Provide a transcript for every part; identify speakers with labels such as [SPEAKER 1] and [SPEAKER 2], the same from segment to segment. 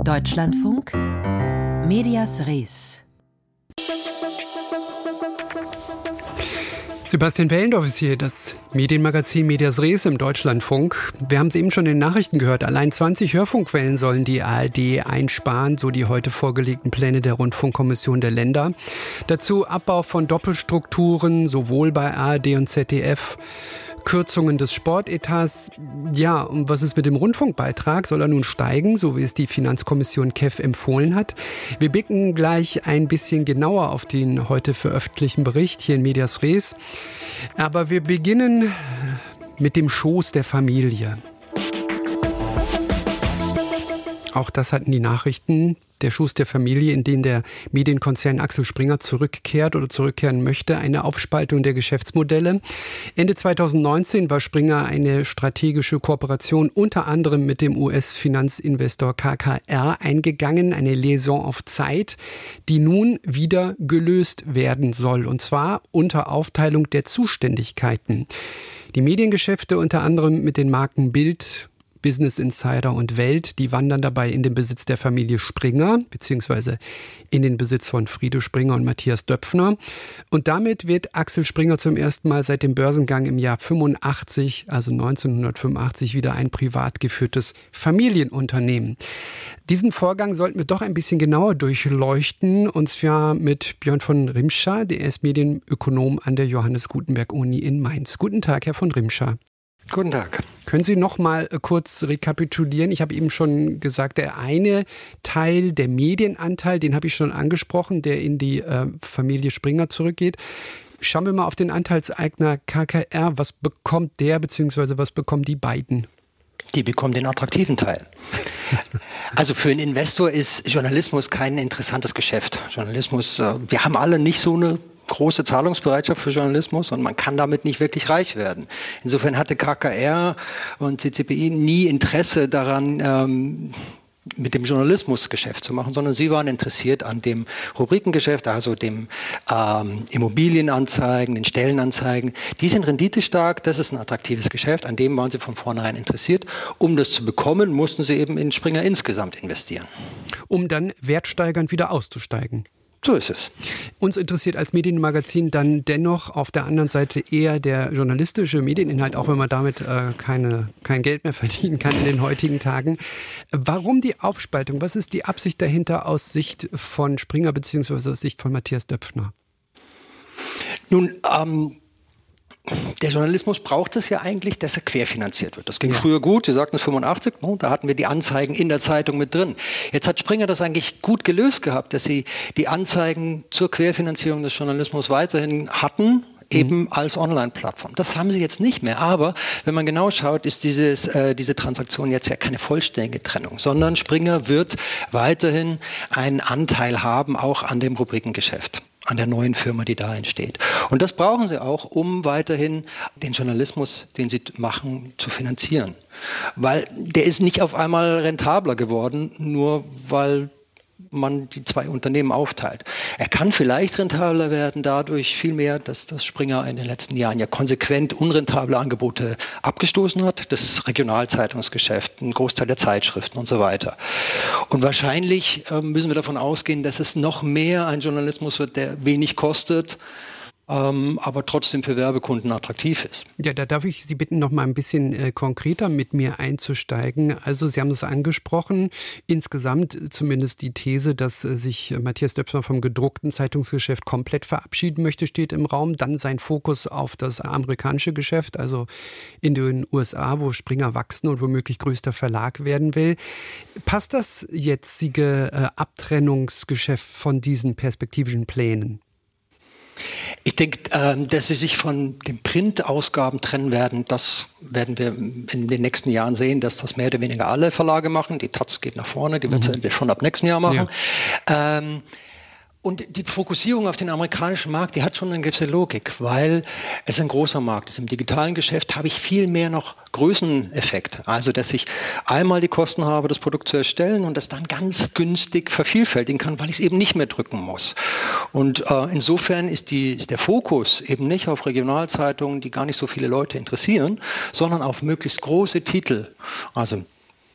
[SPEAKER 1] Deutschlandfunk, Medias Res.
[SPEAKER 2] Sebastian Wellendorf ist hier, das Medienmagazin Medias Res im Deutschlandfunk. Wir haben es eben schon in den Nachrichten gehört. Allein 20 Hörfunkwellen sollen die ARD einsparen, so die heute vorgelegten Pläne der Rundfunkkommission der Länder. Dazu Abbau von Doppelstrukturen, sowohl bei ARD und ZDF. Kürzungen des Sportetats. Ja, und was ist mit dem Rundfunkbeitrag? Soll er nun steigen, so wie es die Finanzkommission KEF empfohlen hat? Wir blicken gleich ein bisschen genauer auf den heute veröffentlichten Bericht hier in Medias Res. Aber wir beginnen mit dem Schoß der Familie. Auch das hatten die Nachrichten. Der Schoß der Familie, in den der Medienkonzern Axel Springer zurückkehrt oder zurückkehren möchte. Eine Aufspaltung der Geschäftsmodelle. Ende 2019 war Springer eine strategische Kooperation unter anderem mit dem US-Finanzinvestor KKR eingegangen. Eine Liaison auf Zeit, die nun wieder gelöst werden soll. Und zwar unter Aufteilung der Zuständigkeiten. Die Mediengeschäfte unter anderem mit den Marken Bild, Business Insider und Welt, die wandern dabei in den Besitz der Familie Springer, beziehungsweise in den Besitz von Friede Springer und Matthias Döpfner. Und damit wird Axel Springer zum ersten Mal seit dem Börsengang im Jahr 85, also 1985, wieder ein privat geführtes Familienunternehmen. Diesen Vorgang sollten wir doch ein bisschen genauer durchleuchten, und zwar mit Björn von Rimscha, der ist Medienökonom an der Johannes Gutenberg Uni in Mainz. Guten Tag, Herr von Rimscha.
[SPEAKER 3] Guten Tag.
[SPEAKER 2] Können Sie noch mal kurz rekapitulieren? Ich habe eben schon gesagt, der eine Teil, der Medienanteil, den habe ich schon angesprochen, der in die Familie Springer zurückgeht. Schauen wir mal auf den Anteilseigner KKR. Was bekommt der, beziehungsweise was bekommen die beiden?
[SPEAKER 3] Die bekommen den attraktiven Teil. Also für einen Investor ist Journalismus kein interessantes Geschäft. Journalismus, wir haben alle nicht so eine große Zahlungsbereitschaft für Journalismus und man kann damit nicht wirklich reich werden. Insofern hatte KKR und CCPI nie Interesse daran, mit dem Journalismusgeschäft zu machen, sondern sie waren interessiert an dem Rubrikengeschäft, also dem Immobilienanzeigen, den Stellenanzeigen. Die sind renditestark, das ist ein attraktives Geschäft, an dem waren sie von vornherein interessiert. Um das zu bekommen, mussten sie eben in Springer insgesamt investieren.
[SPEAKER 2] Um dann wertsteigernd wieder auszusteigen.
[SPEAKER 3] So ist es.
[SPEAKER 2] Uns interessiert als Medienmagazin dann dennoch auf der anderen Seite eher der journalistische Medieninhalt, auch wenn man damit kein Geld mehr verdienen kann in den heutigen Tagen. Warum die Aufspaltung? Was ist die Absicht dahinter aus Sicht von Springer bzw. aus Sicht von Matthias Döpfner?
[SPEAKER 3] Nun, der Journalismus braucht es ja eigentlich, dass er querfinanziert wird. Das ging früher gut, Sie sagten es 85, da hatten wir die Anzeigen in der Zeitung mit drin. Jetzt hat Springer das eigentlich gut gelöst gehabt, dass sie die Anzeigen zur Querfinanzierung des Journalismus weiterhin hatten, eben als Online-Plattform. Das haben sie jetzt nicht mehr. Aber wenn man genau schaut, ist diese Transaktion jetzt ja keine vollständige Trennung, sondern Springer wird weiterhin einen Anteil haben, auch an dem Rubrikengeschäft, an der neuen Firma, die da entsteht. Und das brauchen sie auch, um weiterhin den Journalismus, den sie machen, zu finanzieren. Weil der ist nicht auf einmal rentabler geworden, nur weil man die zwei Unternehmen aufteilt. Er kann vielleicht rentabler werden dadurch vielmehr, dass das Springer in den letzten Jahren ja konsequent unrentable Angebote abgestoßen hat. Das Regionalzeitungsgeschäft, ein Großteil der Zeitschriften und so weiter. Und wahrscheinlich müssen wir davon ausgehen, dass es noch mehr ein Journalismus wird, der wenig kostet, aber trotzdem für Werbekunden attraktiv ist.
[SPEAKER 2] Ja, da darf ich Sie bitten, noch mal ein bisschen konkreter mit mir einzusteigen. Also Sie haben es angesprochen, insgesamt zumindest die These, dass sich Matthias Döpfner vom gedruckten Zeitungsgeschäft komplett verabschieden möchte, steht im Raum. Dann sein Fokus auf das amerikanische Geschäft, also in den USA, wo Springer wachsen und womöglich größter Verlag werden will. Passt das jetzige Abtrennungsgeschäft von diesen perspektivischen Plänen?
[SPEAKER 3] Ich denke, dass sie sich von den Printausgaben trennen werden, das werden wir in den nächsten Jahren sehen, dass das mehr oder weniger alle Verlage machen. Die Taz geht nach vorne, die wird es schon ab nächstem Jahr machen. Ja. Und die Fokussierung auf den amerikanischen Markt, die hat schon eine gewisse Logik, weil es ein großer Markt ist. Im digitalen Geschäft habe ich viel mehr noch Größeneffekt. Also, dass ich einmal die Kosten habe, das Produkt zu erstellen und das dann ganz günstig vervielfältigen kann, weil ich es eben nicht mehr drücken muss. Und insofern ist der Fokus eben nicht auf Regionalzeitungen, die gar nicht so viele Leute interessieren, sondern auf möglichst große Titel. Also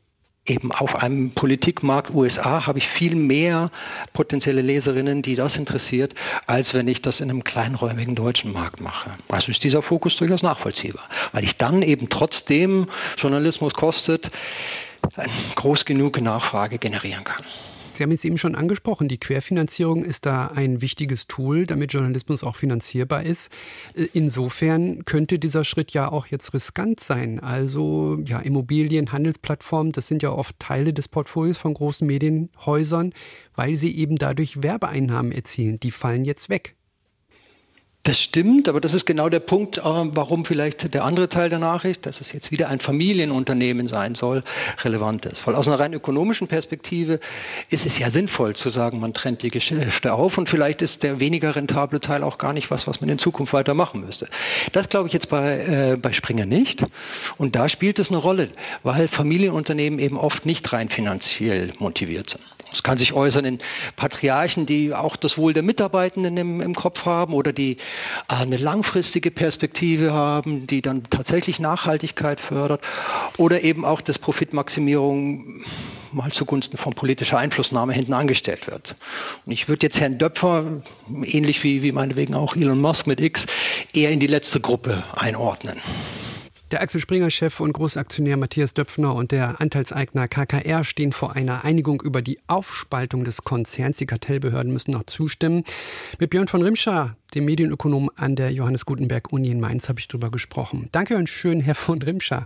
[SPEAKER 3] eben auf einem Politikmarkt USA habe ich viel mehr potenzielle Leserinnen, die das interessiert, als wenn ich das in einem kleinräumigen deutschen Markt mache. Also ist dieser Fokus durchaus nachvollziehbar, weil ich dann eben trotzdem Journalismus kostet, groß genug Nachfrage generieren kann.
[SPEAKER 2] Sie haben es eben schon angesprochen, die Querfinanzierung ist da ein wichtiges Tool, damit Journalismus auch finanzierbar ist. Insofern könnte dieser Schritt ja auch jetzt riskant sein. Also ja, Immobilien, Handelsplattformen, das sind ja oft Teile des Portfolios von großen Medienhäusern, weil sie eben dadurch Werbeeinnahmen erzielen. Die fallen jetzt weg.
[SPEAKER 3] Das stimmt, aber das ist genau der Punkt, warum vielleicht der andere Teil der Nachricht, dass es jetzt wieder ein Familienunternehmen sein soll, relevant ist. Weil aus einer rein ökonomischen Perspektive ist es ja sinnvoll zu sagen, man trennt die Geschäfte auf und vielleicht ist der weniger rentable Teil auch gar nicht was man in Zukunft weitermachen müsste. Das glaube ich jetzt bei Springer nicht. Und da spielt es eine Rolle, weil Familienunternehmen eben oft nicht rein finanziell motiviert sind. Es kann sich äußern in Patriarchen, die auch das Wohl der Mitarbeitenden im Kopf haben oder die eine langfristige Perspektive haben, die dann tatsächlich Nachhaltigkeit fördert oder eben auch, dass Profitmaximierung mal zugunsten von politischer Einflussnahme hinten angestellt wird. Und ich würde jetzt Herrn Döpfer, ähnlich wie meinetwegen auch Elon Musk mit X, eher in die letzte Gruppe einordnen.
[SPEAKER 2] Der Axel Springer-Chef und Großaktionär Matthias Döpfner und der Anteilseigner KKR stehen vor einer Einigung über die Aufspaltung des Konzerns. Die Kartellbehörden müssen noch zustimmen. Mit Björn von Rimscher, dem Medienökonom an der Johannes Gutenberg Uni in Mainz, habe ich darüber gesprochen. Danke und schön, Herr von Rimscher.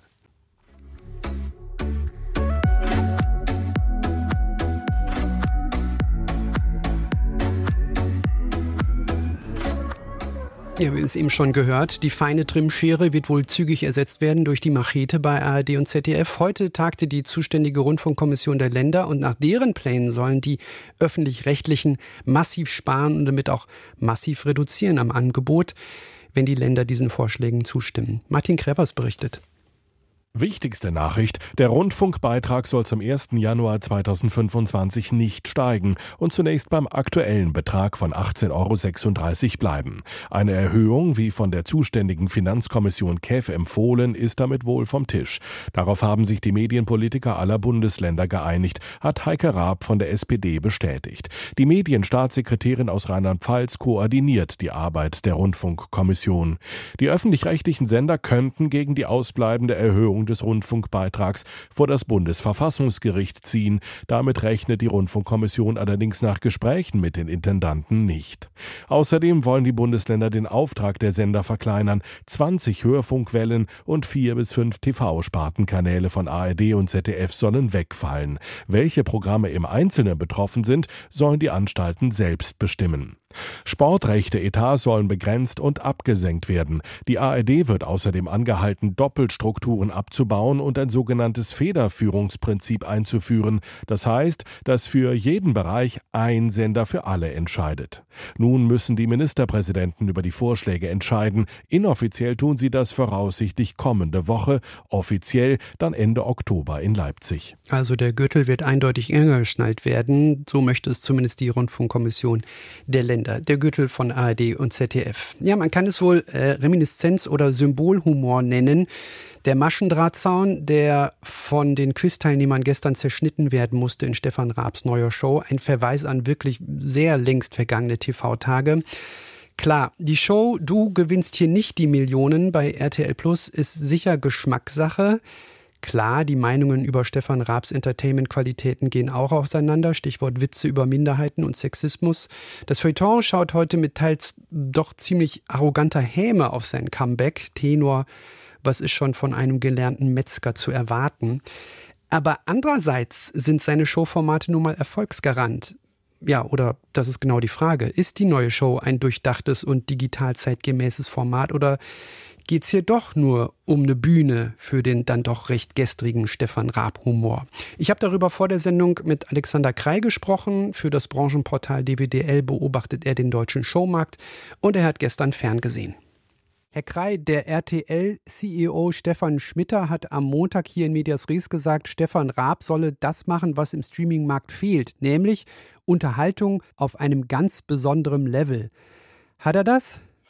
[SPEAKER 2] Ja, wir haben es eben schon gehört, die feine Trimmschere wird wohl zügig ersetzt werden durch die Machete bei ARD und ZDF. Heute tagte die zuständige Rundfunkkommission der Länder und nach deren Plänen sollen die Öffentlich-Rechtlichen massiv sparen und damit auch massiv reduzieren am Angebot, wenn die Länder diesen Vorschlägen zustimmen. Martin Krevers berichtet.
[SPEAKER 4] Wichtigste Nachricht: Der Rundfunkbeitrag soll zum 1. Januar 2025 nicht steigen und zunächst beim aktuellen Betrag von 18,36 € bleiben. Eine Erhöhung, wie von der zuständigen Finanzkommission KEF empfohlen, ist damit wohl vom Tisch. Darauf haben sich die Medienpolitiker aller Bundesländer geeinigt, hat Heike Raab von der SPD bestätigt. Die Medienstaatssekretärin aus Rheinland-Pfalz koordiniert die Arbeit der Rundfunkkommission. Die öffentlich-rechtlichen Sender könnten gegen die ausbleibende Erhöhung des Rundfunkbeitrags vor das Bundesverfassungsgericht ziehen. Damit rechnet die Rundfunkkommission allerdings nach Gesprächen mit den Intendanten nicht. Außerdem wollen die Bundesländer den Auftrag der Sender verkleinern. 20 Hörfunkwellen und 4 bis 5 TV-Spartenkanäle von ARD und ZDF sollen wegfallen. Welche Programme im Einzelnen betroffen sind, sollen die Anstalten selbst bestimmen. Sportrechte-Etats sollen begrenzt und abgesenkt werden. Die ARD wird außerdem angehalten, Doppelstrukturen abzubauen und ein sogenanntes Federführungsprinzip einzuführen. Das heißt, dass für jeden Bereich ein Sender für alle entscheidet. Nun müssen die Ministerpräsidenten über die Vorschläge entscheiden. Inoffiziell tun sie das voraussichtlich kommende Woche, offiziell dann Ende Oktober in Leipzig.
[SPEAKER 2] Also der Gürtel wird eindeutig enger geschnallt werden. So möchte es zumindest die Rundfunkkommission der Länder. Der Gürtel von ARD und ZDF. Ja, man kann es wohl Reminiszenz- oder Symbolhumor nennen. Der Maschendrahtzaun, der von den Quizteilnehmern gestern zerschnitten werden musste in Stefan Raabs neuer Show. Ein Verweis an wirklich sehr längst vergangene TV-Tage. Klar, die Show "Du gewinnst hier nicht die Millionen" bei RTL Plus ist sicher Geschmackssache. Klar, die Meinungen über Stefan Raabs Entertainment-Qualitäten gehen auch auseinander. Stichwort Witze über Minderheiten und Sexismus. Das Feuilleton schaut heute mit teils doch ziemlich arroganter Häme auf sein Comeback. Tenor, was ist schon von einem gelernten Metzger zu erwarten? Aber andererseits sind seine Showformate nun mal Erfolgsgarant. Ja, oder das ist genau die Frage. Ist die neue Show ein durchdachtes und digital zeitgemäßes Format oder geht's hier doch nur um eine Bühne für den dann doch recht gestrigen Stefan Raab-Humor? Ich habe darüber vor der Sendung mit Alexander Krey gesprochen. Für das Branchenportal DWDL beobachtet er den deutschen Showmarkt und er hat gestern ferngesehen. Herr Krey, der RTL-CEO Stefan Schmitter hat am Montag hier in Medias Res gesagt, Stefan Raab solle das machen, was im Streamingmarkt fehlt, nämlich Unterhaltung auf einem ganz besonderen Level. Hat er das?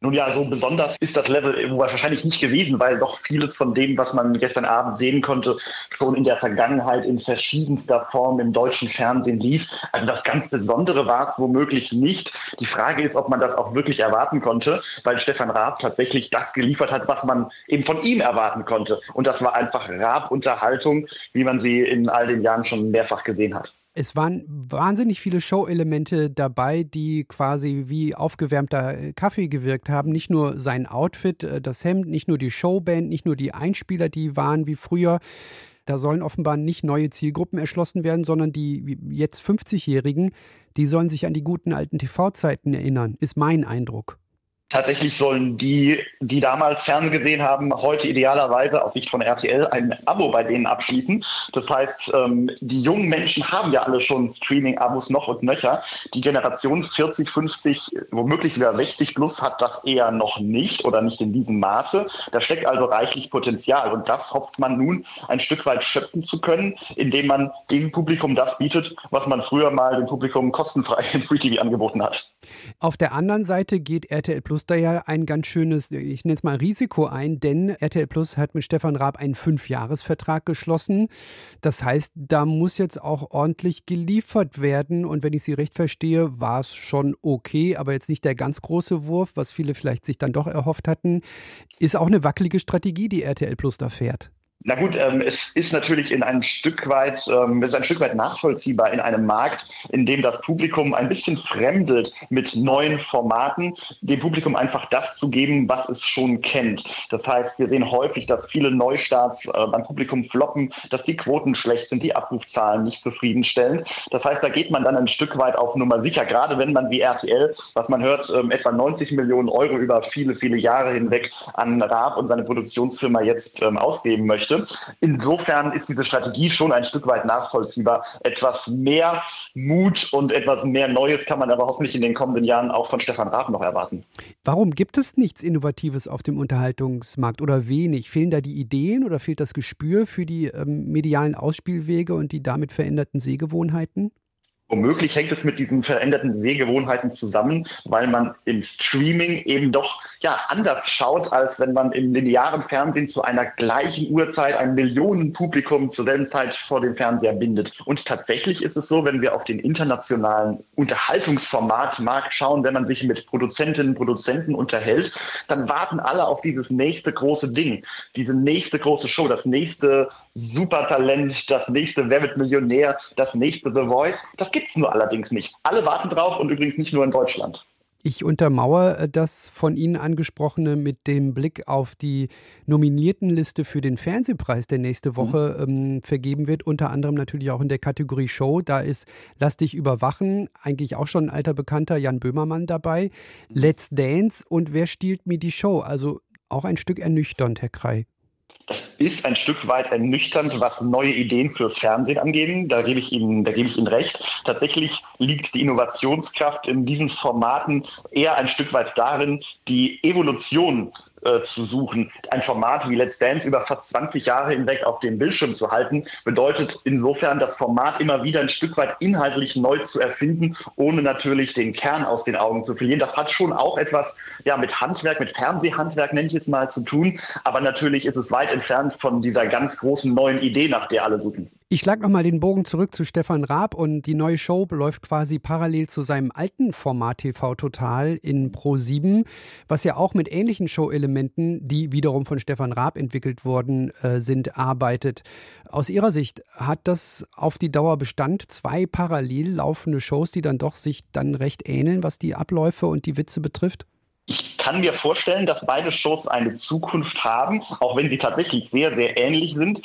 [SPEAKER 5] Nun ja, so besonders ist das Level wahrscheinlich nicht gewesen, weil doch vieles von dem, was man gestern Abend sehen konnte, schon in der Vergangenheit in verschiedenster Form im deutschen Fernsehen lief. Also das ganz Besondere war es womöglich nicht. Die Frage ist, ob man das auch wirklich erwarten konnte, weil Stefan Raab tatsächlich das geliefert hat, was man eben von ihm erwarten konnte. Und das war einfach Raab-Unterhaltung, wie man sie in all den Jahren schon mehrfach gesehen hat.
[SPEAKER 2] Es waren wahnsinnig viele Show-Elemente dabei, die quasi wie aufgewärmter Kaffee gewirkt haben. Nicht nur sein Outfit, das Hemd, nicht nur die Showband, nicht nur die Einspieler, die waren wie früher. Da sollen offenbar nicht neue Zielgruppen erschlossen werden, sondern die jetzt 50-Jährigen, die sollen sich an die guten alten TV-Zeiten erinnern, ist mein Eindruck.
[SPEAKER 5] Tatsächlich sollen die damals Fernsehen gesehen haben, heute idealerweise aus Sicht von RTL ein Abo bei denen abschließen. Das heißt, die jungen Menschen haben ja alle schon Streaming-Abos noch und nöcher. Die Generation 40, 50, womöglich sogar 60 plus hat das eher noch nicht oder nicht in diesem Maße. Da steckt also reichlich Potenzial und das hofft man nun ein Stück weit schöpfen zu können, indem man diesem Publikum das bietet, was man früher mal dem Publikum kostenfrei im Free TV angeboten hat.
[SPEAKER 2] Auf der anderen Seite geht RTL Plus da ja ein ganz schönes, ich nenne es mal Risiko ein, denn RTL Plus hat mit Stefan Raab einen 5-Jahres-Vertrag geschlossen. Das heißt, da muss jetzt auch ordentlich geliefert werden und wenn ich Sie recht verstehe, war es schon okay, aber jetzt nicht der ganz große Wurf, was viele vielleicht sich dann doch erhofft hatten. Ist auch eine wackelige Strategie, die RTL Plus da fährt.
[SPEAKER 5] Na gut, es ist natürlich ein Stück weit nachvollziehbar in einem Markt, in dem das Publikum ein bisschen fremdelt mit neuen Formaten, dem Publikum einfach das zu geben, was es schon kennt. Das heißt, wir sehen häufig, dass viele Neustarts beim Publikum floppen, dass die Quoten schlecht sind, die Abrufzahlen nicht zufriedenstellend. Das heißt, da geht man dann ein Stück weit auf Nummer sicher, gerade wenn man wie RTL, was man hört, etwa 90 Millionen Euro über viele, viele Jahre hinweg an Raab und seine Produktionsfirma jetzt ausgeben möchte. Insofern ist diese Strategie schon ein Stück weit nachvollziehbar. Etwas mehr Mut und etwas mehr Neues kann man aber hoffentlich in den kommenden Jahren auch von Stefan Raab noch erwarten.
[SPEAKER 2] Warum gibt es nichts Innovatives auf dem Unterhaltungsmarkt oder wenig? Fehlen da die Ideen oder fehlt das Gespür für die medialen Ausspielwege und die damit veränderten Sehgewohnheiten?
[SPEAKER 5] Womöglich hängt es mit diesen veränderten Sehgewohnheiten zusammen, weil man im Streaming eben doch anders schaut, als wenn man im linearen Fernsehen zu einer gleichen Uhrzeit ein Millionenpublikum zur selben Zeit vor dem Fernseher bindet. Und tatsächlich ist es so, wenn wir auf den internationalen Unterhaltungsformatmarkt schauen, wenn man sich mit Produzentinnen und Produzenten unterhält, dann warten alle auf dieses nächste große Ding, diese nächste große Show, das nächste Supertalent, das nächste Wer wird Millionär, das nächste The Voice. Das gibt's nur allerdings nicht. Alle warten drauf und übrigens nicht nur in Deutschland.
[SPEAKER 2] Ich untermauere das von Ihnen angesprochene mit dem Blick auf die Nominiertenliste für den Fernsehpreis, der nächste Woche vergeben wird. Unter anderem natürlich auch in der Kategorie Show. Da ist Lass dich überwachen, eigentlich auch schon ein alter Bekannter, Jan Böhmermann dabei. Let's Dance und Wer stiehlt mir die Show? Also auch ein Stück ernüchternd, Herr Krey.
[SPEAKER 5] Das ist ein Stück weit ernüchternd, was neue Ideen fürs Fernsehen angeht. Da gebe ich Ihnen recht. Tatsächlich liegt die Innovationskraft in diesen Formaten eher ein Stück weit darin, die Evolution zu suchen. Ein Format wie Let's Dance über fast 20 Jahre hinweg auf dem Bildschirm zu halten, bedeutet insofern, das Format immer wieder ein Stück weit inhaltlich neu zu erfinden, ohne natürlich den Kern aus den Augen zu verlieren. Das hat schon auch etwas mit Handwerk, mit Fernsehhandwerk nenne ich es mal, zu tun. Aber natürlich ist es weit entfernt von dieser ganz großen neuen Idee, nach der alle suchen.
[SPEAKER 2] Ich schlage nochmal den Bogen zurück zu Stefan Raab und die neue Show läuft quasi parallel zu seinem alten Format TV Total in Pro7, was ja auch mit ähnlichen Show-Elementen, die wiederum von Stefan Raab entwickelt worden sind, arbeitet. Aus Ihrer Sicht hat das auf die Dauer Bestand, 2 parallel laufende Shows, die dann doch sich dann recht ähneln, was die Abläufe und die Witze betrifft?
[SPEAKER 5] Ich kann mir vorstellen, dass beide Shows eine Zukunft haben, auch wenn sie tatsächlich sehr, sehr ähnlich sind.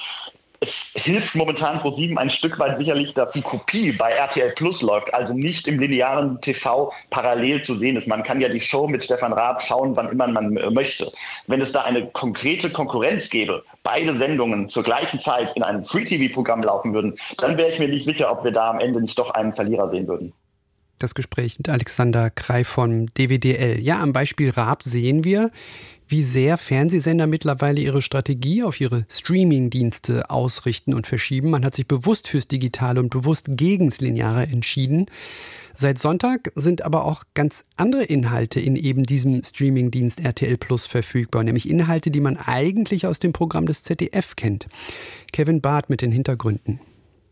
[SPEAKER 5] Es hilft momentan Pro7 ein Stück weit sicherlich, dass die Kopie bei RTL Plus läuft, also nicht im linearen TV parallel zu sehen ist. Man kann ja die Show mit Stefan Raab schauen, wann immer man möchte. Wenn es da eine konkrete Konkurrenz gäbe, beide Sendungen zur gleichen Zeit in einem Free-TV-Programm laufen würden, dann wäre ich mir nicht sicher, ob wir da am Ende nicht doch einen Verlierer sehen würden.
[SPEAKER 2] Das Gespräch mit Alexander Krey von DWDL. Ja, am Beispiel Raab sehen wir, wie sehr Fernsehsender mittlerweile ihre Strategie auf ihre Streaming-Dienste ausrichten und verschieben. Man hat sich bewusst fürs Digitale und bewusst gegens Lineare entschieden. Seit Sonntag sind aber auch ganz andere Inhalte in eben diesem Streaming-Dienst RTL Plus verfügbar, nämlich Inhalte, die man eigentlich aus dem Programm des ZDF kennt. Kevin Barth mit den Hintergründen.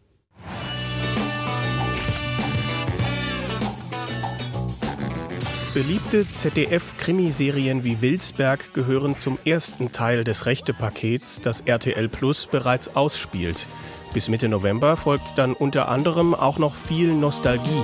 [SPEAKER 6] Beliebte ZDF-Krimiserien wie Wilsberg gehören zum ersten Teil des Rechte-Pakets, das RTL Plus bereits ausspielt. Bis Mitte November folgt dann unter anderem auch noch viel Nostalgie.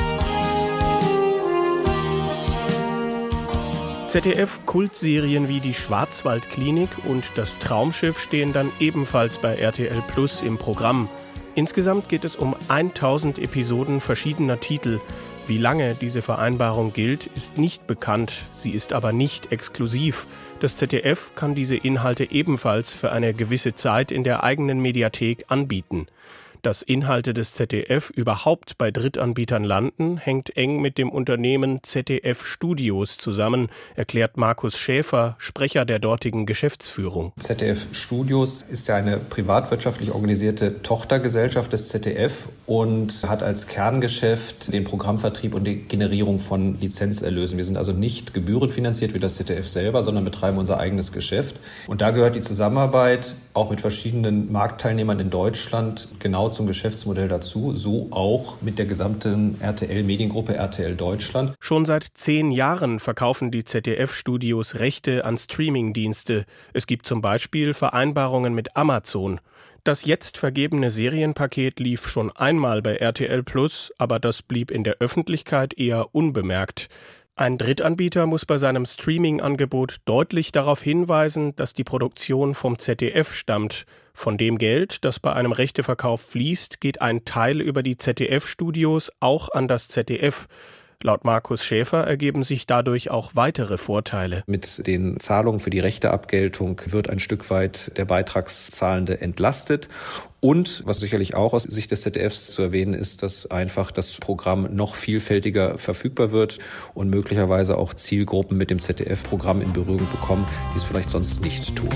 [SPEAKER 6] ZDF-Kultserien wie die Schwarzwaldklinik und das Traumschiff stehen dann ebenfalls bei RTL Plus im Programm. Insgesamt geht es um 1000 Episoden verschiedener Titel. Wie lange diese Vereinbarung gilt, ist nicht bekannt. Sie ist aber nicht exklusiv. Das ZDF kann diese Inhalte ebenfalls für eine gewisse Zeit in der eigenen Mediathek anbieten. Dass Inhalte des ZDF überhaupt bei Drittanbietern landen, hängt eng mit dem Unternehmen ZDF Studios zusammen, erklärt Markus Schäfer, Sprecher der dortigen Geschäftsführung.
[SPEAKER 7] ZDF Studios ist ja eine privatwirtschaftlich organisierte Tochtergesellschaft des ZDF und hat als Kerngeschäft den Programmvertrieb und die Generierung von Lizenzerlösen. Wir sind also nicht gebührenfinanziert wie das ZDF selber, sondern betreiben unser eigenes Geschäft. Und da gehört die Zusammenarbeit auch mit verschiedenen Marktteilnehmern in Deutschland genau zum Geschäftsmodell dazu, so auch mit der gesamten RTL-Mediengruppe RTL Deutschland.
[SPEAKER 6] Schon seit 10 Jahren verkaufen die ZDF-Studios Rechte an Streamingdienste. Es gibt zum Beispiel Vereinbarungen mit Amazon. Das jetzt vergebene Serienpaket lief schon einmal bei RTL Plus, aber das blieb in der Öffentlichkeit eher unbemerkt. Ein Drittanbieter muss bei seinem Streaming-Angebot deutlich darauf hinweisen, dass die Produktion vom ZDF stammt. Von dem Geld, das bei einem Rechteverkauf fließt, geht ein Teil über die ZDF-Studios auch an das ZDF. Laut Markus Schäfer ergeben sich dadurch auch weitere Vorteile.
[SPEAKER 7] Mit den Zahlungen für die Rechteabgeltung wird ein Stück weit der Beitragszahlende entlastet. Und was sicherlich auch aus Sicht des ZDFs zu erwähnen ist, dass einfach das Programm noch vielfältiger verfügbar wird und möglicherweise auch Zielgruppen mit dem ZDF-Programm in Berührung bekommen, die es vielleicht sonst nicht tun.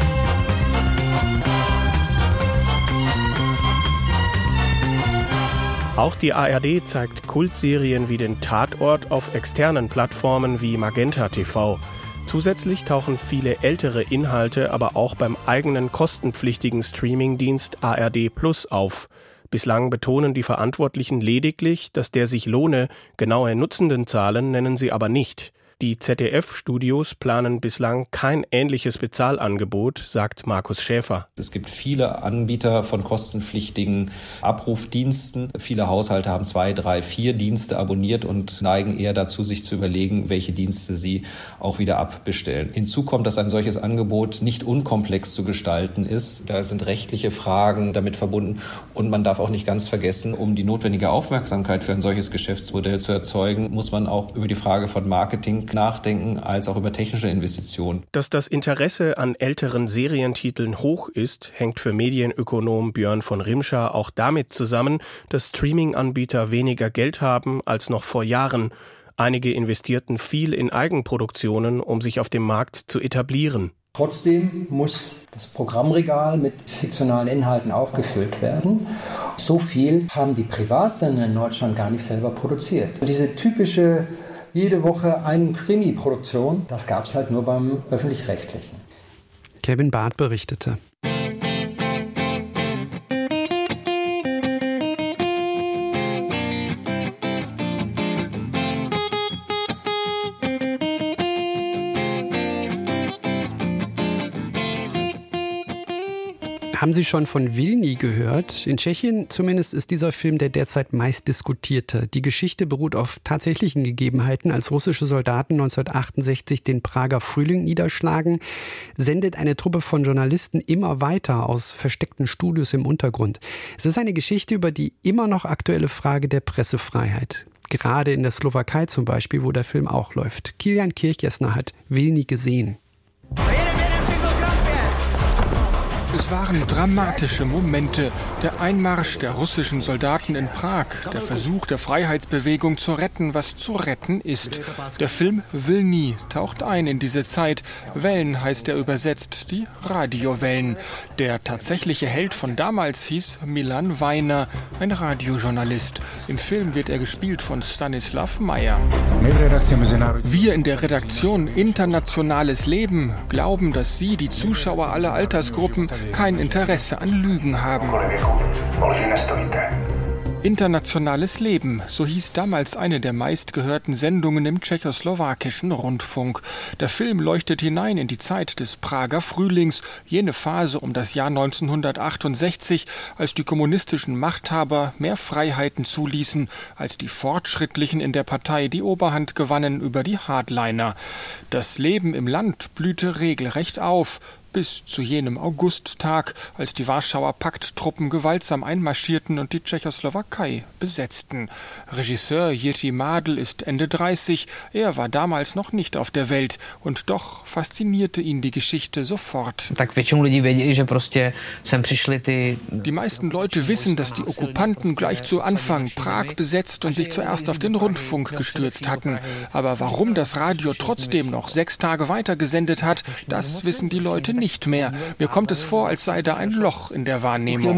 [SPEAKER 6] Auch die ARD zeigt Kultserien wie den Tatort auf externen Plattformen wie Magenta TV. Zusätzlich tauchen viele ältere Inhalte aber auch beim eigenen kostenpflichtigen Streamingdienst ARD Plus auf. Bislang betonen die Verantwortlichen lediglich, dass der sich lohne, genaue Nutzendenzahlen nennen sie aber nicht. Die ZDF-Studios planen bislang kein ähnliches Bezahlangebot, sagt Markus Schäfer.
[SPEAKER 7] Es gibt viele Anbieter von kostenpflichtigen Abrufdiensten. Viele Haushalte haben 2, 3, 4 Dienste abonniert und neigen eher dazu, sich zu überlegen, welche Dienste sie auch wieder abbestellen. Hinzu kommt, dass ein solches Angebot nicht unkomplex zu gestalten ist. Da sind rechtliche Fragen damit verbunden und man darf auch nicht ganz vergessen, um die notwendige Aufmerksamkeit für ein solches Geschäftsmodell zu erzeugen, muss man auch über die Frage von Marketing nachdenken, als auch über technische Investitionen.
[SPEAKER 6] Dass das Interesse an älteren Serientiteln hoch ist, hängt für Medienökonom Björn von Rimscher auch damit zusammen, dass Streaming-Anbieter weniger Geld haben als noch vor Jahren. Einige investierten viel in Eigenproduktionen, um sich auf dem Markt zu etablieren.
[SPEAKER 8] Trotzdem muss das Programmregal mit fiktionalen Inhalten aufgefüllt werden. So viel haben die Privatsender in Deutschland gar nicht selber produziert. Diese typische jede Woche eine Krimi-Produktion, das gab es halt nur beim Öffentlich-Rechtlichen.
[SPEAKER 2] Kevin Barth berichtete. Haben Sie schon von Wilni gehört? In Tschechien zumindest ist dieser Film der derzeit meist diskutierte. Die Geschichte beruht auf tatsächlichen Gegebenheiten. Als russische Soldaten 1968 den Prager Frühling niederschlagen, sendet eine Truppe von Journalisten immer weiter aus versteckten Studios im Untergrund. Es ist eine Geschichte über die immer noch aktuelle Frage der Pressefreiheit. Gerade in der Slowakei zum Beispiel, wo der Film auch läuft. Kilian Kirchjesner hat Wilni gesehen.
[SPEAKER 9] Es waren dramatische Momente. Der Einmarsch der russischen Soldaten in Prag, der Versuch der Freiheitsbewegung zu retten, was zu retten ist. Der Film Wilni taucht ein in diese Zeit. Wellen heißt er übersetzt, die Radiowellen. Der tatsächliche Held von damals hieß Milan Weiner, ein Radiojournalist. Im Film wird er gespielt von Stanislav Meyer. Wir in der Redaktion Internationales Leben glauben, dass Sie, die Zuschauer aller Altersgruppen, kein Interesse an Lügen haben. Internationales Leben, so hieß damals eine der meistgehörten Sendungen im tschechoslowakischen Rundfunk. Der Film leuchtet hinein in die Zeit des Prager Frühlings, jene Phase um das Jahr 1968, als die kommunistischen Machthaber mehr Freiheiten zuließen, als die Fortschrittlichen in der Partei die Oberhand gewannen über die Hardliner. Das Leben im Land blühte regelrecht auf. Bis zu jenem Augusttag, als die Warschauer Pakttruppen gewaltsam einmarschierten und die Tschechoslowakei besetzten. Regisseur Jiří Mádl ist Ende 30, er war damals noch nicht auf der Welt und doch faszinierte ihn die Geschichte sofort. Die meisten Leute wissen, dass die Okkupanten gleich zu Anfang Prag besetzt und sich zuerst auf den Rundfunk gestürzt hatten. Aber warum das Radio trotzdem noch 6 Tage weiter gesendet hat, das wissen die Leute nicht mehr. Mir kommt es vor, als sei da ein Loch in der Wahrnehmung.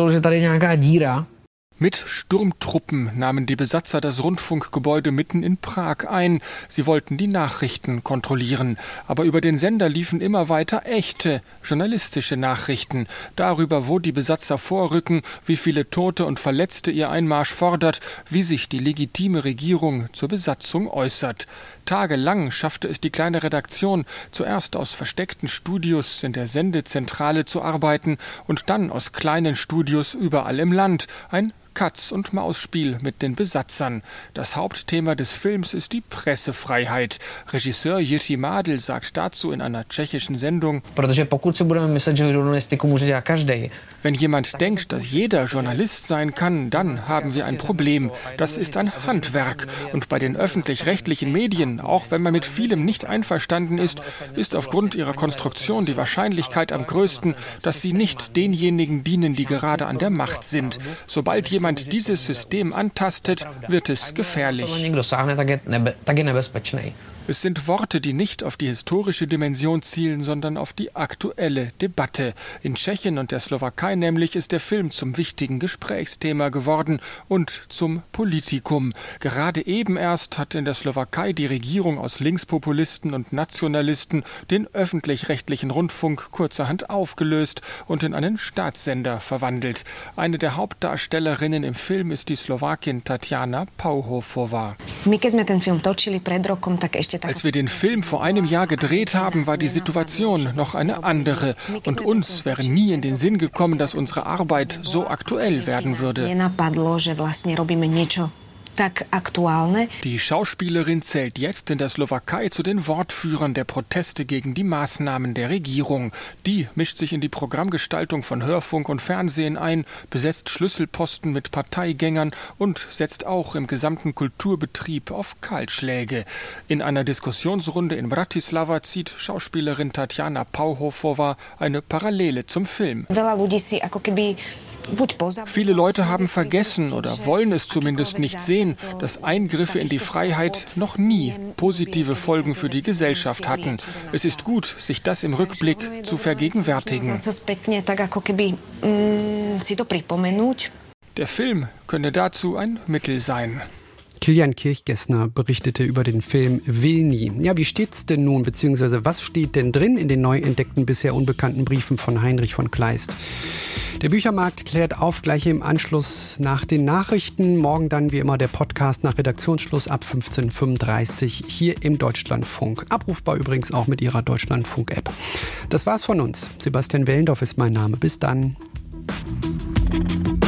[SPEAKER 9] Mit Sturmtruppen nahmen die Besatzer das Rundfunkgebäude mitten in Prag ein. Sie wollten die Nachrichten kontrollieren. Aber über den Sender liefen immer weiter echte, journalistische Nachrichten. Darüber, wo die Besatzer vorrücken, wie viele Tote und Verletzte ihr Einmarsch fordert, wie sich die legitime Regierung zur Besatzung äußert. Tagelang schaffte es die kleine Redaktion, zuerst aus versteckten Studios in der Sendezentrale zu arbeiten und dann aus kleinen Studios überall im Land. Ein Katz-und-Maus-Spiel mit den Besatzern. Das Hauptthema des Films ist die Pressefreiheit. Regisseur Jiří Mádl sagt dazu in einer tschechischen Sendung: Wenn jemand denkt, dass jeder Journalist sein kann, dann haben wir ein Problem. Das ist ein Handwerk. Und bei den öffentlich-rechtlichen Medien, auch wenn man mit vielem nicht einverstanden ist, ist aufgrund ihrer Konstruktion die Wahrscheinlichkeit am größten, dass sie nicht denjenigen dienen, die gerade an der Macht sind. Sobald jemand dieses System antastet, wird es gefährlich. Es sind Worte, die nicht auf die historische Dimension zielen, sondern auf die aktuelle Debatte. In Tschechien und der Slowakei nämlich ist der Film zum wichtigen Gesprächsthema geworden und zum Politikum. Gerade eben erst hat in der Slowakei die Regierung aus Linkspopulisten und Nationalisten den öffentlich-rechtlichen Rundfunk kurzerhand aufgelöst und in einen Staatssender verwandelt. Eine der Hauptdarstellerinnen im Film ist die Slowakin Tatjana Pauhofová. Als wir den Film vor einem Jahr gedreht haben, war die Situation noch eine andere. Und uns wäre nie in den Sinn gekommen, dass unsere Arbeit so aktuell werden würde. Die Schauspielerin zählt jetzt in der Slowakei zu den Wortführern der Proteste gegen die Maßnahmen der Regierung. Die mischt sich in die Programmgestaltung von Hörfunk und Fernsehen ein, besetzt Schlüsselposten mit Parteigängern und setzt auch im gesamten Kulturbetrieb auf Kahlschläge. In einer Diskussionsrunde in Bratislava zieht Schauspielerin Tatjana Pauhofová eine Parallele zum Film. Viele Leute haben vergessen oder wollen es zumindest nicht sehen, dass Eingriffe in die Freiheit noch nie positive Folgen für die Gesellschaft hatten. Es ist gut, sich das im Rückblick zu vergegenwärtigen. Der Film könne dazu ein Mittel sein.
[SPEAKER 2] Kilian Kirchgessner berichtete über den Film Wilni. Ja, wie steht's denn nun, beziehungsweise was steht denn drin in den neu entdeckten, bisher unbekannten Briefen von Heinrich von Kleist? Der Büchermarkt klärt auf, gleich im Anschluss nach den Nachrichten. Morgen dann wie immer der Podcast nach Redaktionsschluss ab 15:35 Uhr hier im Deutschlandfunk. Abrufbar übrigens auch mit Ihrer Deutschlandfunk-App. Das war's von uns. Sebastian Wellendorf ist mein Name. Bis dann.